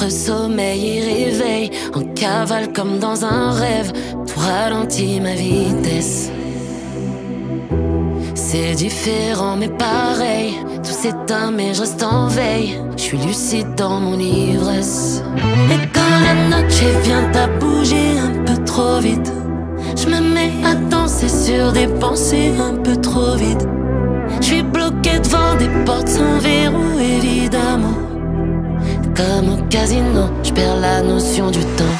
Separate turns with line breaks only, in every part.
le sommeil y réveille. En cavale comme dans un rêve, tout ralentit ma vitesse. C'est différent mais pareil, tout s'éteint mais je reste en veille. Je suis lucide dans mon ivresse. Et quand la noche vient à bouger un peu trop vite, je me mets à danser sur des pensées un peu trop vides. Je suis bloqué devant des portes sans verrou évidemment. Comme au casino, je perds la notion du temps.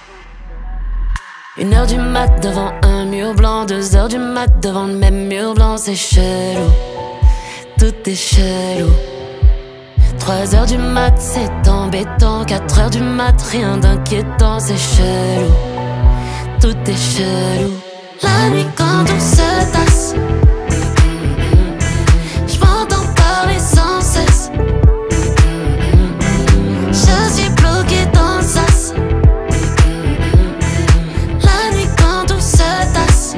1h du mat devant un mur blanc, 2h du mat devant le même mur blanc, c'est chelou, tout est chelou. 3h du mat, c'est embêtant, 4h du mat, rien d'inquiétant, c'est chelou, tout est chelou. La nuit quand on se tasse, je m'entends parler sans cesse. Je suis bloqué dans le sas. La nuit quand on se tasse,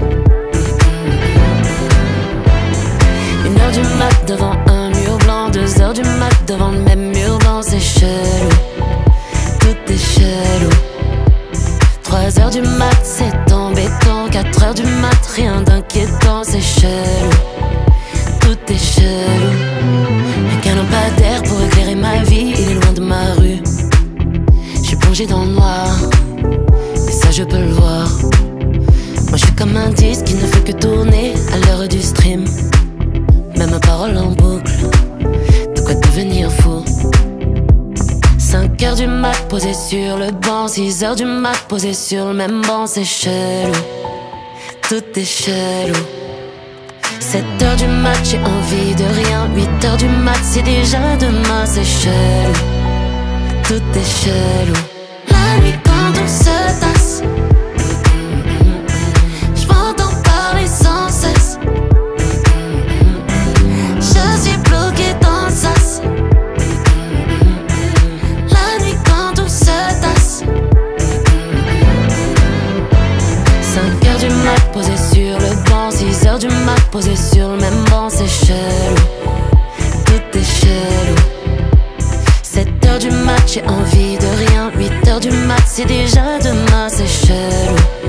1h du mat devant un mur blanc, 2h du mat devant le même mur blanc, c'est chelou, tout est chelou. 3h du mat, c'est embêtant, 4h du mat, rien d'inquiétant, c'est chelou, tout est chelou. Y'a qu'un lampadaire pour éclairer ma vie, il est loin de ma rue. J'suis plongé dans le noir, et ça je peux le voir. Moi je suis comme un disque qui ne fait que tourner à l'heure du stream. Même parole en boucle, de quoi devenir fou. 5h du mat posé sur le banc, 6h du mat posé sur le même banc, c'est chelou, tout est chelou. 7h du mat, j'ai envie de rien, 8h du mat, c'est déjà demain, c'est chelou, tout est chelou. La nuit quand on se tasse, je m'entends parler sans cesse. Je suis bloqué dans le sas. La nuit quand on se tasse, 5h du mat posé sur le banc, 6h du mat posé sur le même banc, c'est chelou, tout est chelou. 7h du mat, j'ai envie de rien, 8h du mat, c'est déjà demain, c'est chelou,